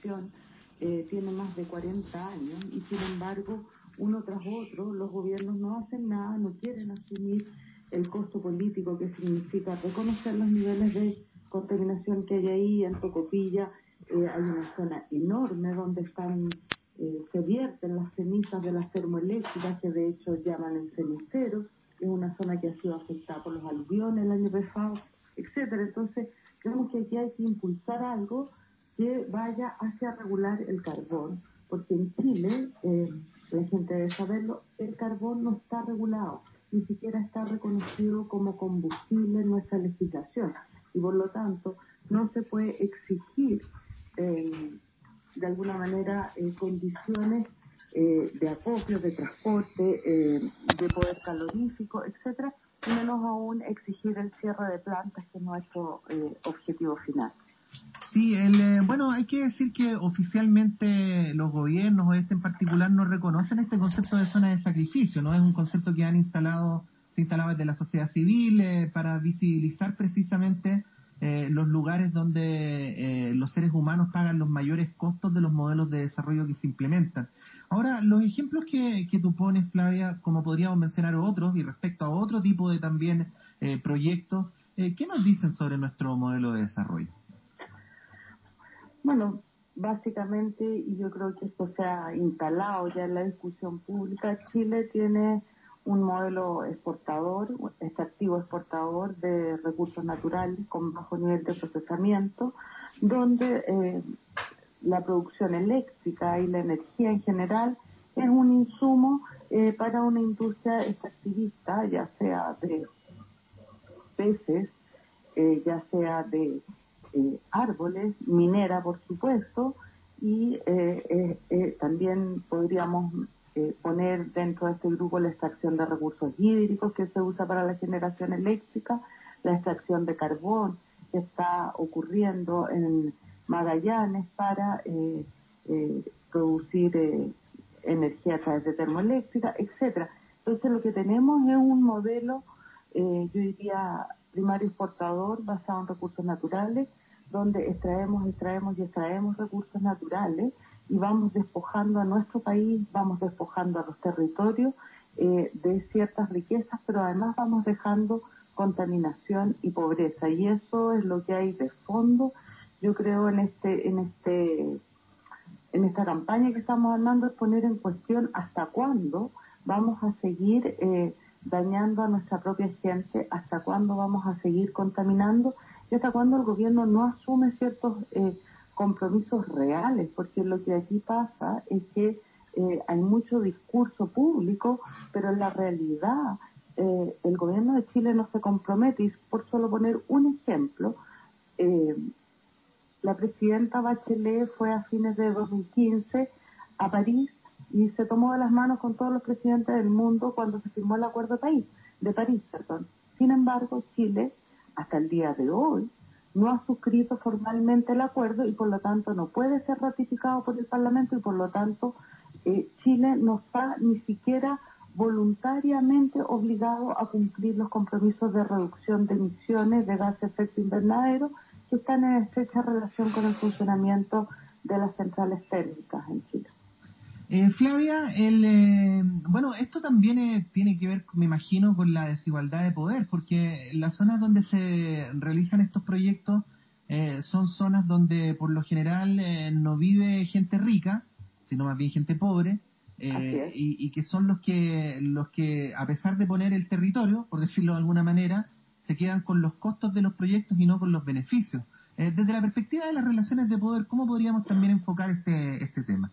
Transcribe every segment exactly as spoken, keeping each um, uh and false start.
contaminación eh, tiene más de cuarenta años y sin embargo uno tras otro los gobiernos no hacen nada, no quieren asumir el costo político que significa reconocer los niveles de contaminación que hay ahí. En Tocopilla eh, hay una zona enorme donde están eh, se vierten las cenizas de las termoeléctricas, que de hecho llaman en ceniceros. Es una zona que ha sido afectada por los aluviones el año pasado, etcétera. Entonces creemos que aquí hay que impulsar algo que vaya hacia regular el carbón, porque en Chile, eh, la gente debe saberlo, el carbón no está regulado, ni siquiera está reconocido como combustible en nuestra legislación, y por lo tanto no se puede exigir eh, de alguna manera eh, condiciones eh, de acopio, de transporte, eh, de poder calorífico, etcétera, y menos aún exigir el cierre de plantas, que es nuestro eh, objetivo final. Sí, el, eh, bueno, hay que decir que oficialmente los gobiernos, o este en particular, no reconocen este concepto de zona de sacrificio, ¿no? Es un concepto que han instalado, se instalaba desde la sociedad civil eh, para visibilizar precisamente eh, los lugares donde eh, los seres humanos pagan los mayores costos de los modelos de desarrollo que se implementan. Ahora, los ejemplos que, que tú pones, Flavia, como podríamos mencionar otros, y respecto a otro tipo de también eh, proyectos, eh, ¿qué nos dicen sobre nuestro modelo de desarrollo? Bueno, básicamente, y yo creo que esto se ha instalado ya en la discusión pública, Chile tiene un modelo exportador, extractivo exportador de recursos naturales con bajo nivel de procesamiento, donde eh, la producción eléctrica y la energía en general es un insumo eh, para una industria extractivista, ya sea de peces, eh, ya sea de Eh, árboles, minera por supuesto, y eh, eh, eh, también podríamos eh, poner dentro de este grupo la extracción de recursos hídricos que se usa para la generación eléctrica, la extracción de carbón que está ocurriendo en Magallanes para eh, eh, producir eh, energía a través de termoeléctrica, etcétera. Entonces lo que tenemos es un modelo, eh, yo diría, primario exportador basado en recursos naturales, donde extraemos, extraemos y extraemos recursos naturales y vamos despojando a nuestro país, vamos despojando a los territorios eh, de ciertas riquezas, pero además vamos dejando contaminación y pobreza, y eso es lo que hay de fondo, yo creo, en este, en este, en esta campaña que estamos armando, es poner en cuestión hasta cuándo vamos a seguir eh, dañando a nuestra propia gente, hasta cuándo vamos a seguir contaminando y hasta cuándo el gobierno no asume ciertos eh, compromisos reales, porque lo que aquí pasa es que eh, hay mucho discurso público, pero en la realidad eh, el gobierno de Chile no se compromete. Y por solo poner un ejemplo, eh, la presidenta Bachelet fue a fines de dos mil quince a París y se tomó de las manos con todos los presidentes del mundo cuando se firmó el Acuerdo de París, de París, perdón. Sin embargo, Chile, hasta el día de hoy, no ha suscrito formalmente el acuerdo y por lo tanto no puede ser ratificado por el Parlamento y por lo tanto eh, Chile no está ni siquiera voluntariamente obligado a cumplir los compromisos de reducción de emisiones de gas de efecto invernadero que están en estrecha relación con el funcionamiento de las centrales térmicas en Chile. Eh, Flavia, el, eh, bueno, esto también eh, tiene que ver, me imagino, con la desigualdad de poder, porque las zonas donde se realizan estos proyectos eh, son zonas donde por lo general eh, no vive gente rica, sino más bien gente pobre, eh, y, y que son los que, los que, a pesar de poner el territorio, por decirlo de alguna manera, se quedan con los costos de los proyectos y no con los beneficios. Eh, desde la perspectiva de las relaciones de poder, ¿cómo podríamos también enfocar este, este tema?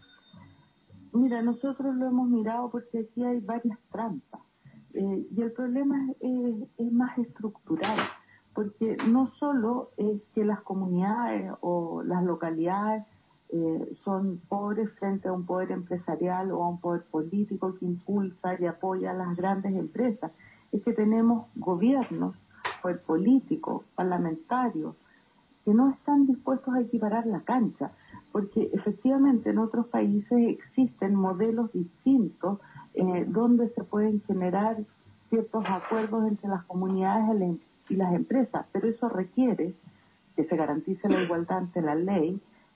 Mira, nosotros lo hemos mirado porque aquí hay varias trampas eh, y el problema es, es, es más estructural, porque no solo es que las comunidades o las localidades eh, son pobres frente a un poder empresarial o a un poder político que impulsa y apoya a las grandes empresas, es que tenemos gobiernos, poder político, parlamentarios, que no están dispuestos a equiparar la cancha, porque efectivamente en otros países existen modelos distintos eh, donde se pueden generar ciertos acuerdos entre las comunidades y las empresas, pero eso requiere que se garantice la igualdad ante la ley,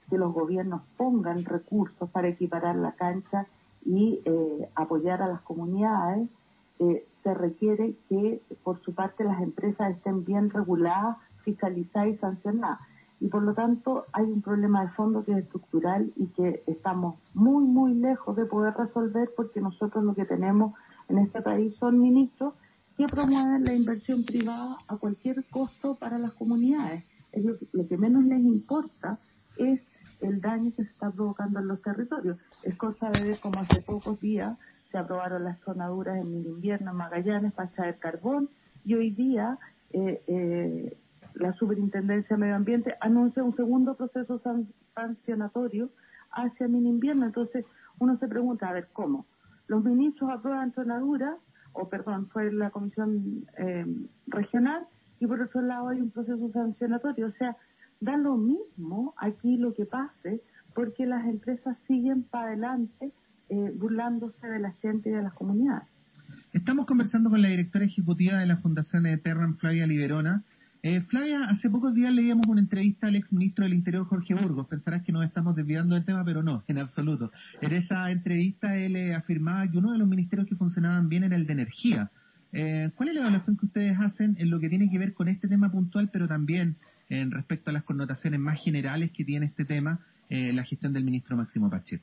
que los gobiernos pongan recursos para equiparar la cancha y eh, apoyar a las comunidades, eh, se requiere que por su parte las empresas estén bien reguladas, fiscalizadas y sancionadas. Y por lo tanto hay un problema de fondo que es estructural y que estamos muy, muy lejos de poder resolver, porque nosotros lo que tenemos en este país son ministros que promueven la inversión privada a cualquier costo para las comunidades. Es lo, lo que menos les importa es el daño que se está provocando en los territorios. Es cosa de ver como hace pocos días se aprobaron las zonaduras en el invierno en Magallanes para extraer carbón, y hoy día eh, eh, la Superintendencia de Medio Ambiente anuncia un segundo proceso san, sancionatorio hacia Mininvierno. Entonces uno se pregunta, a ver, ¿cómo? Los ministros aprueban zonaduras, o perdón, fue la Comisión eh, Regional, y por otro lado hay un proceso sancionatorio. O sea, da lo mismo aquí lo que pase, porque las empresas siguen para adelante eh, burlándose de la gente y de las comunidades. Estamos conversando con la directora ejecutiva de la Fundación de Terram, Flavia Liberona. Eh, Flavia, hace pocos días leíamos una entrevista al exministro del Interior, Jorge Burgos. Pensarás que nos estamos desviando del tema, pero no, en absoluto. En esa entrevista él eh, afirmaba que uno de los ministerios que funcionaban bien era el de Energía. Eh, ¿Cuál es la evaluación que ustedes hacen en lo que tiene que ver con este tema puntual, pero también en respecto a las connotaciones más generales que tiene este tema, eh, la gestión del ministro Máximo Pacheco?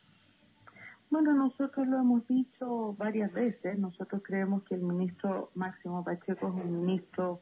Bueno, nosotros lo hemos dicho varias veces. Nosotros creemos que el ministro Máximo Pacheco es un ministro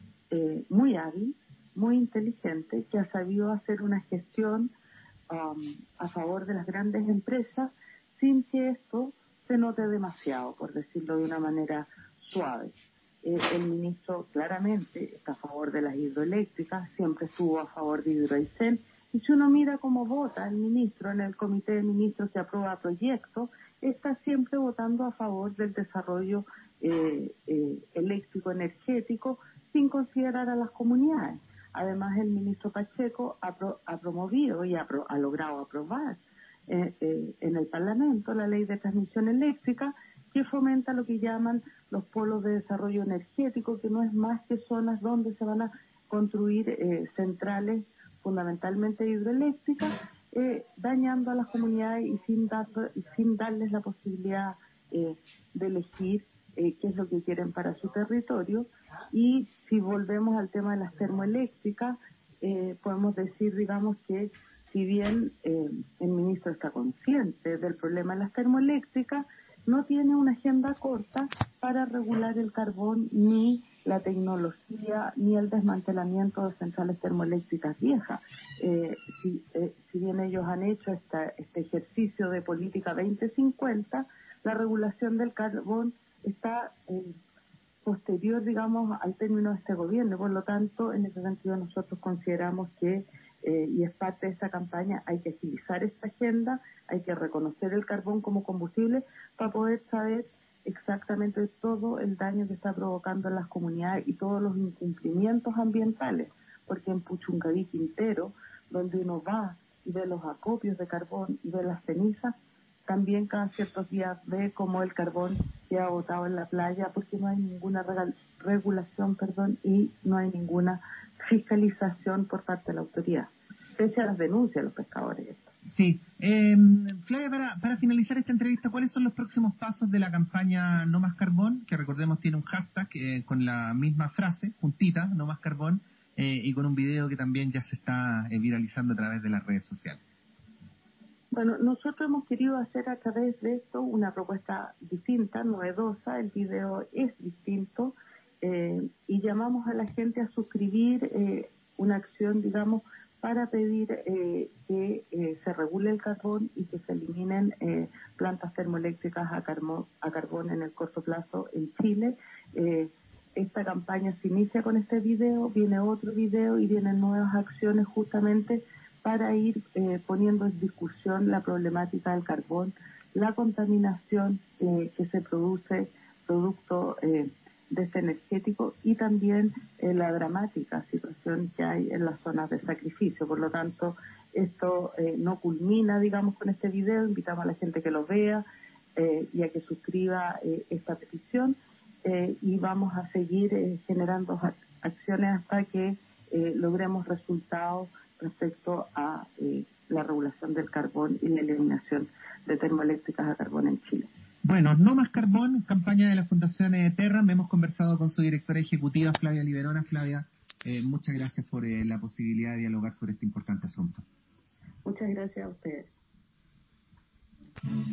eh, muy hábil, muy inteligente, que ha sabido hacer una gestión um, a favor de las grandes empresas sin que esto se note demasiado, por decirlo de una manera suave. Eh, el ministro claramente está a favor de las hidroeléctricas, siempre estuvo a favor de Hidroaicén. Y si uno mira cómo vota el ministro en el comité de ministros que aprueba proyectos, está siempre votando a favor del desarrollo eh, eh, eléctrico energético, sin considerar a las comunidades. Además, el ministro Pacheco ha, pro, ha promovido y ha, pro, ha logrado aprobar eh, eh, en el Parlamento la ley de transmisión eléctrica, que fomenta lo que llaman los polos de desarrollo energético, que no es más que zonas donde se van a construir eh, centrales fundamentalmente hidroeléctricas, eh, dañando a las comunidades y sin, dar, y sin darles la posibilidad eh, de elegir eh, qué es lo que quieren para su territorio. Y si volvemos al tema de las termoeléctricas, eh, podemos decir, digamos, que si bien eh, el ministro está consciente del problema de las termoeléctricas, no tiene una agenda corta para regular el carbón, ni la tecnología, ni el desmantelamiento de centrales termoeléctricas viejas. Eh, si, eh, si bien ellos han hecho esta, este ejercicio de política veinte cincuenta, la regulación del carbón está eh, posterior, digamos, al término de este gobierno. Por lo tanto, en ese sentido nosotros consideramos que, eh, y es parte de esta campaña, hay que agilizar esta agenda, hay que reconocer el carbón como combustible para poder saber exactamente todo el daño que está provocando en las comunidades y todos los incumplimientos ambientales, porque en Puchuncaví, Quintero, donde uno va y ve los acopios de carbón y ve las cenizas, también cada ciertos días ve cómo el carbón queda botado en la playa, porque no hay ninguna regal, regulación perdón, y no hay ninguna fiscalización por parte de la autoridad, pese a las denuncias de los pescadores. Sí. Eh, Flavia, para, para finalizar esta entrevista, ¿cuáles son los próximos pasos de la campaña No Más Carbón? Que recordemos tiene un hashtag eh, con la misma frase, juntita, No Más Carbón, eh, y con un video que también ya se está eh, viralizando a través de las redes sociales. Bueno, nosotros hemos querido hacer a través de esto una propuesta distinta, novedosa. El video es distinto eh, y llamamos a la gente a suscribir eh, una acción, digamos, para pedir eh, que eh, se regule el carbón y que se eliminen eh, plantas termoeléctricas a, carmo, a carbón en el corto plazo en Chile. Eh, esta campaña se inicia con este video, viene otro video y vienen nuevas acciones justamente para ir eh, poniendo en discusión la problemática del carbón, la contaminación eh, que se produce producto eh, de este energético y también eh, la dramática situación que hay en las zonas de sacrificio. Por lo tanto, esto eh, no culmina, digamos, con este video. Invitamos a la gente que lo vea eh, y a que suscriba eh, esta petición eh, y vamos a seguir eh, generando acciones hasta que eh, logremos resultados respecto a eh, la regulación del carbón y la eliminación de termoeléctricas a carbón en Chile. Bueno, no más carbón, campaña de la Fundación Terra. Me hemos conversado con su directora ejecutiva, Flavia Liberona. Flavia, eh, muchas gracias por eh, la posibilidad de dialogar sobre este importante asunto. Muchas gracias a ustedes.